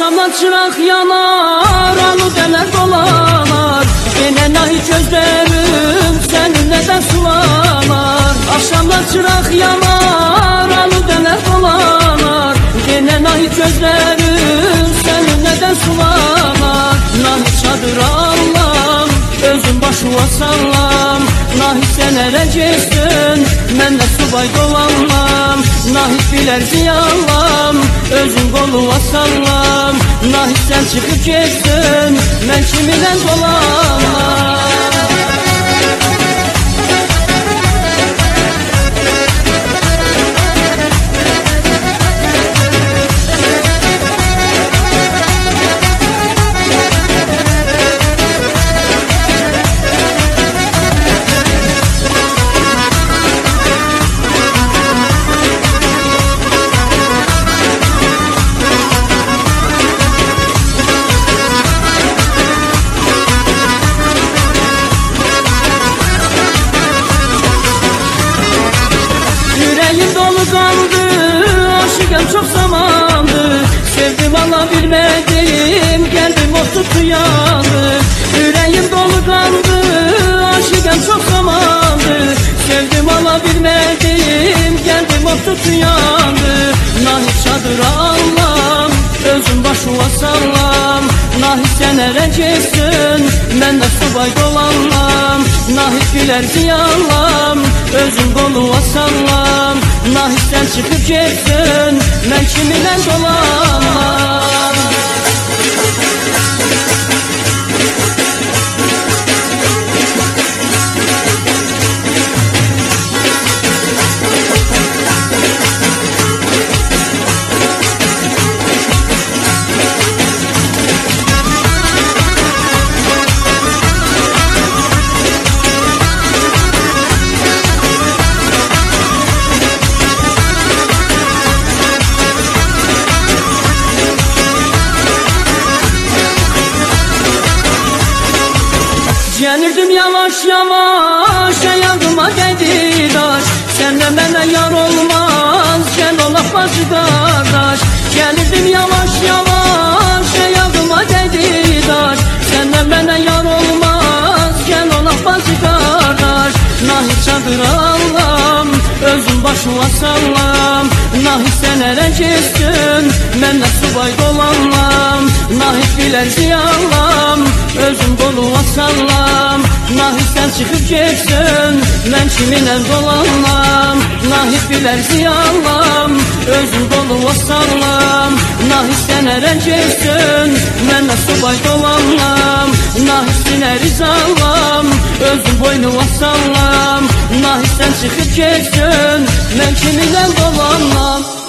Akşamdan çırak yanar, aludeler dolanar. Yine nahi gözlerim senin neden sulamar? Akşamdan çırak yanar, aludeler dolanar. Yine nahi gözlerim senin neden sulamar? Nahi çadır Allah'ım, özün başıma sallam. Nahi sen ereceksin, ben de subay dolanmam. Nahi biler ziyallam, özün koluma sallam. Nahi sen çıkıp geçsin, ben kiminle dolanmam. Yüreğim dolu kandı, aşıkım çok zamandı. Sevdim alabilmedim, geldim o tuttu yandı. Yüreğim dolu kandı, aşıkım çok zamandı. Sevdim alabilmedim, geldim o tuttu yandı. Nahi çadır Allah'ım, özüm başıma sallam. Nahi sen ereceksin, ben de subay dolanmam. Nahi biler ziyallam, özüm koluma sallam. Nahi sen çıkıp geçsin, ben kiminle dolanmam. Gelirdim yavaş yavaş, yanıma geldi taş. Senden bana yar olmaz, gel olak bacı kardeş. Gelirdim yavaş yavaş, yanıma geldi taş. Senden bana yar olmaz, gel olak bacı kardeş. Nahi çadır Allah'ım, özüm başıma sallam. Nahi sen ereceksin, ben de subay dolanmam. Nahi biler ziyallam, özüm koluma sallam. Nahi sen çıkıp geçsin, ben kiminle dolanmam. Nahi biler ziyallam, özüm koluma sallam. Nahi sen ereceksin, ben de subay dolanmam. Nahi sineri sallam, özüm boynuma sallam. Nahi sen çıkıp geçsin, ben kiminle dolanmam.